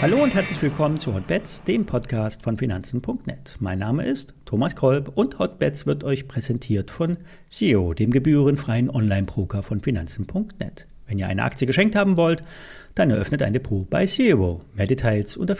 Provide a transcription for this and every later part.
Hallo und herzlich willkommen zu Hotbets, dem Podcast von Finanzen.net. Mein Name ist Thomas Kolb und Hotbets wird euch präsentiert von SEO, dem gebührenfreien Online-Broker von Finanzen.net. Wenn ihr eine Aktie geschenkt haben wollt, dann eröffnet ein Depot bei SEO. Mehr Details unter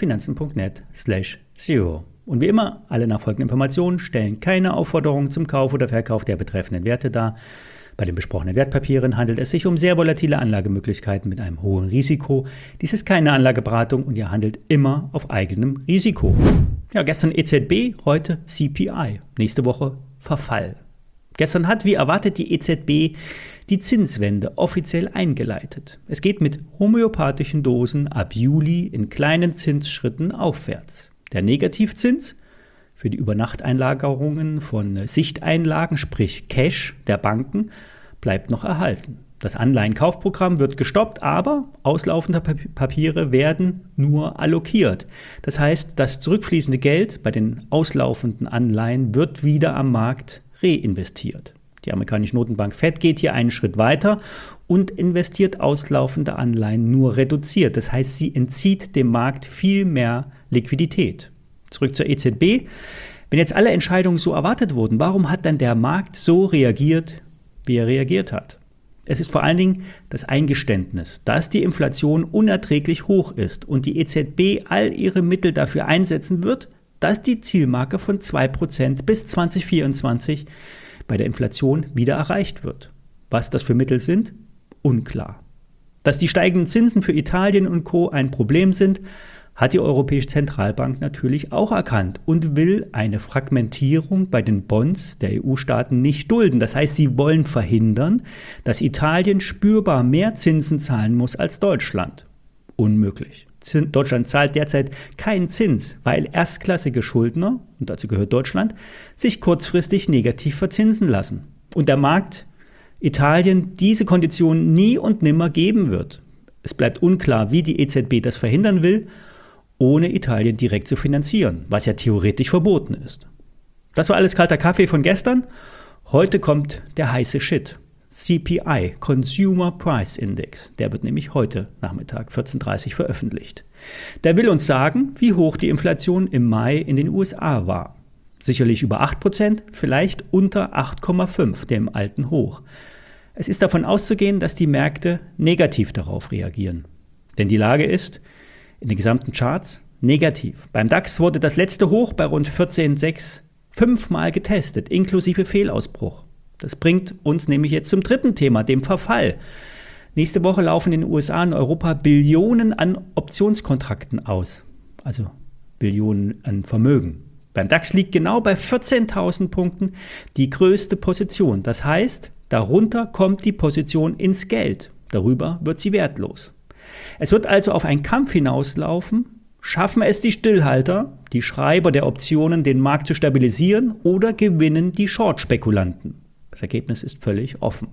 finanzen.net/SEO. Und wie immer, alle nachfolgenden Informationen stellen keine Aufforderung zum Kauf oder Verkauf der betreffenden Werte dar. Bei den besprochenen Wertpapieren handelt es sich um sehr volatile Anlagemöglichkeiten mit einem hohen Risiko. Dies ist keine Anlageberatung und ihr handelt immer auf eigenem Risiko. Ja, gestern EZB, heute CPI. Nächste Woche Verfall. Gestern hat, wie erwartet, die EZB die Zinswende offiziell eingeleitet. Es geht mit homöopathischen Dosen ab Juli in kleinen Zinsschritten aufwärts. Der Negativzins für die Übernachteinlagerungen von Sichteinlagen, sprich Cash der Banken, bleibt noch erhalten. Das Anleihenkaufprogramm wird gestoppt, aber auslaufende Papiere werden nur allokiert. Das heißt, das zurückfließende Geld bei den auslaufenden Anleihen wird wieder am Markt reinvestiert. Die amerikanische Notenbank Fed geht hier einen Schritt weiter und investiert auslaufende Anleihen nur reduziert. Das heißt, sie entzieht dem Markt viel mehr Liquidität. Zurück zur EZB. Wenn jetzt alle Entscheidungen so erwartet wurden, warum hat dann der Markt so reagiert, wie er reagiert hat? Es ist vor allen Dingen das Eingeständnis, dass die Inflation unerträglich hoch ist und die EZB all ihre Mittel dafür einsetzen wird, dass die Zielmarke von 2% bis 2024 bei der Inflation wieder erreicht wird. Was das für Mittel sind? Unklar. Dass die steigenden Zinsen für Italien und Co. ein Problem sind, hat die Europäische Zentralbank natürlich auch erkannt und will eine Fragmentierung bei den Bonds der EU-Staaten nicht dulden. Das heißt, sie wollen verhindern, dass Italien spürbar mehr Zinsen zahlen muss als Deutschland. Unmöglich. Deutschland zahlt derzeit keinen Zins, weil erstklassige Schuldner, und dazu gehört Deutschland, sich kurzfristig negativ verzinsen lassen. Und der Markt Italien diese Konditionen nie und nimmer geben wird. Es bleibt unklar, wie die EZB das verhindern will, ohne Italien direkt zu finanzieren, was ja theoretisch verboten ist. Das war alles kalter Kaffee von gestern. Heute kommt der heiße Shit. CPI, Consumer Price Index. Der wird nämlich heute Nachmittag 14:30 Uhr veröffentlicht. Der will uns sagen, wie hoch die Inflation im Mai in den USA war. Sicherlich über 8%, vielleicht unter 8,5%, dem alten Hoch. Es ist davon auszugehen, dass die Märkte negativ darauf reagieren. Denn die Lage ist in den gesamten Charts negativ. Beim DAX wurde das letzte Hoch bei rund 14,6 fünfmal getestet, inklusive Fehlausbruch. Das bringt uns nämlich jetzt zum dritten Thema, dem Verfall. Nächste Woche laufen in den USA und Europa Billionen an Optionskontrakten aus. Also Billionen an Vermögen. Beim DAX liegt genau bei 14.000 Punkten die größte Position. Das heißt, darunter kommt die Position ins Geld. Darüber wird sie wertlos. Es wird also auf einen Kampf hinauslaufen. Schaffen es die Stillhalter, die Schreiber der Optionen, den Markt zu stabilisieren, oder gewinnen die Short-Spekulanten? Das Ergebnis ist völlig offen.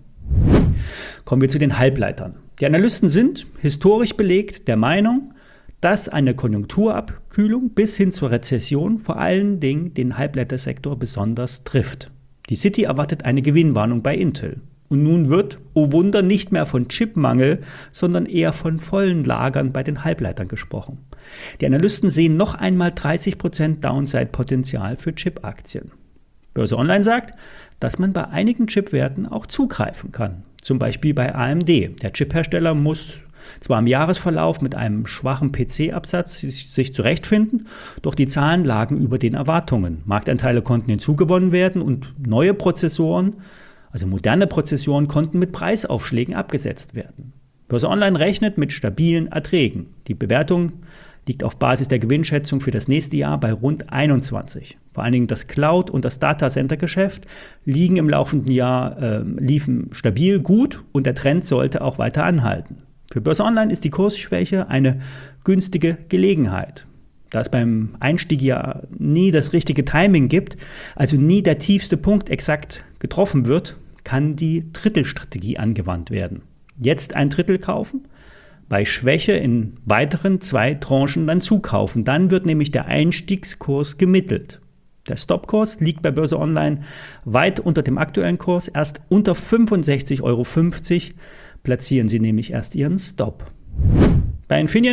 Kommen wir zu den Halbleitern. Die Analysten sind, historisch belegt, der Meinung, dass eine Konjunkturabkühlung bis hin zur Rezession vor allen Dingen den Halbleitersektor besonders trifft. Die Citi erwartet eine Gewinnwarnung bei Intel. Und nun wird, oh Wunder, nicht mehr von Chipmangel, sondern eher von vollen Lagern bei den Halbleitern gesprochen. Die Analysten sehen noch einmal 30% Downside-Potenzial für Chip-Aktien. Börse Online sagt, dass man bei einigen Chipwerten auch zugreifen kann. Zum Beispiel bei AMD. Der Chiphersteller muss zwar im Jahresverlauf mit einem schwachen PC-Absatz sich zurechtfinden, doch die Zahlen lagen über den Erwartungen. Marktanteile konnten hinzugewonnen werden und neue Prozessoren, also moderne Prozessoren, konnten mit Preisaufschlägen abgesetzt werden. Börse Online rechnet mit stabilen Erträgen. Die Bewertung liegt auf Basis der Gewinnschätzung für das nächste Jahr bei rund 21. Vor allen Dingen das Cloud- und das Datacenter-Geschäft liegen im laufenden Jahr liefen stabil gut und der Trend sollte auch weiter anhalten. Für Börse Online ist die Kursschwäche eine günstige Gelegenheit. Da es beim Einstieg ja nie das richtige Timing gibt, also nie der tiefste Punkt exakt getroffen wird, kann die Drittelstrategie angewandt werden. Jetzt ein Drittel kaufen, bei Schwäche in weiteren 2 Tranchen dann zukaufen. Dann wird nämlich der Einstiegskurs gemittelt. Der Stopkurs liegt bei Börse Online weit unter dem aktuellen Kurs, erst unter 65,50 € platzieren Sie nämlich erst Ihren Stop. Bei Infineon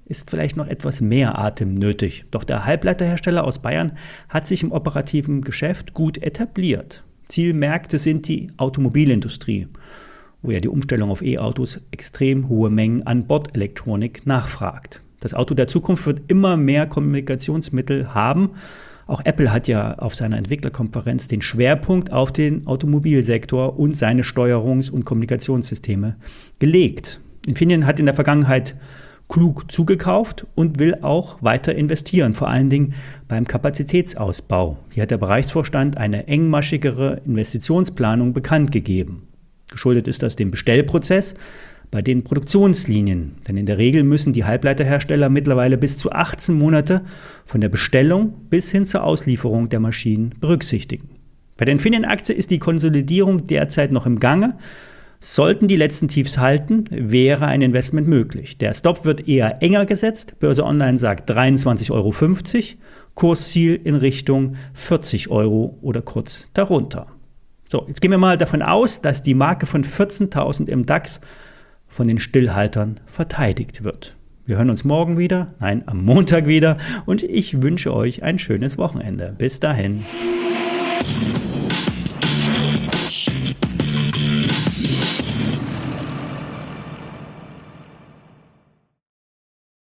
ist vielleicht noch etwas mehr Atem nötig. Doch der Halbleiterhersteller aus Bayern hat sich im operativen Geschäft gut etabliert. Zielmärkte sind die Automobilindustrie, wo ja die Umstellung auf E-Autos extrem hohe Mengen an Bordelektronik nachfragt. Das Auto der Zukunft wird immer mehr Kommunikationsmittel haben. Auch Apple hat ja auf seiner Entwicklerkonferenz den Schwerpunkt auf den Automobilsektor und seine Steuerungs- und Kommunikationssysteme gelegt. Infineon hat in der Vergangenheit klug zugekauft und will auch weiter investieren, vor allen Dingen beim Kapazitätsausbau. Hier hat der Bereichsvorstand eine engmaschigere Investitionsplanung bekannt gegeben. Geschuldet ist das dem Bestellprozess bei den Produktionslinien, denn in der Regel müssen die Halbleiterhersteller mittlerweile bis zu 18 Monate von der Bestellung bis hin zur Auslieferung der Maschinen berücksichtigen. Bei der Infineon-Aktie ist die Konsolidierung derzeit noch im Gange. Sollten die letzten Tiefs halten, wäre ein Investment möglich. Der Stop wird eher enger gesetzt. Börse Online sagt 23,50 €, Kursziel in Richtung 40 € oder kurz darunter. So, jetzt gehen wir mal davon aus, dass die Marke von 14.000 im DAX von den Stillhaltern verteidigt wird. Wir hören uns morgen wieder, am Montag wieder und ich wünsche euch ein schönes Wochenende. Bis dahin.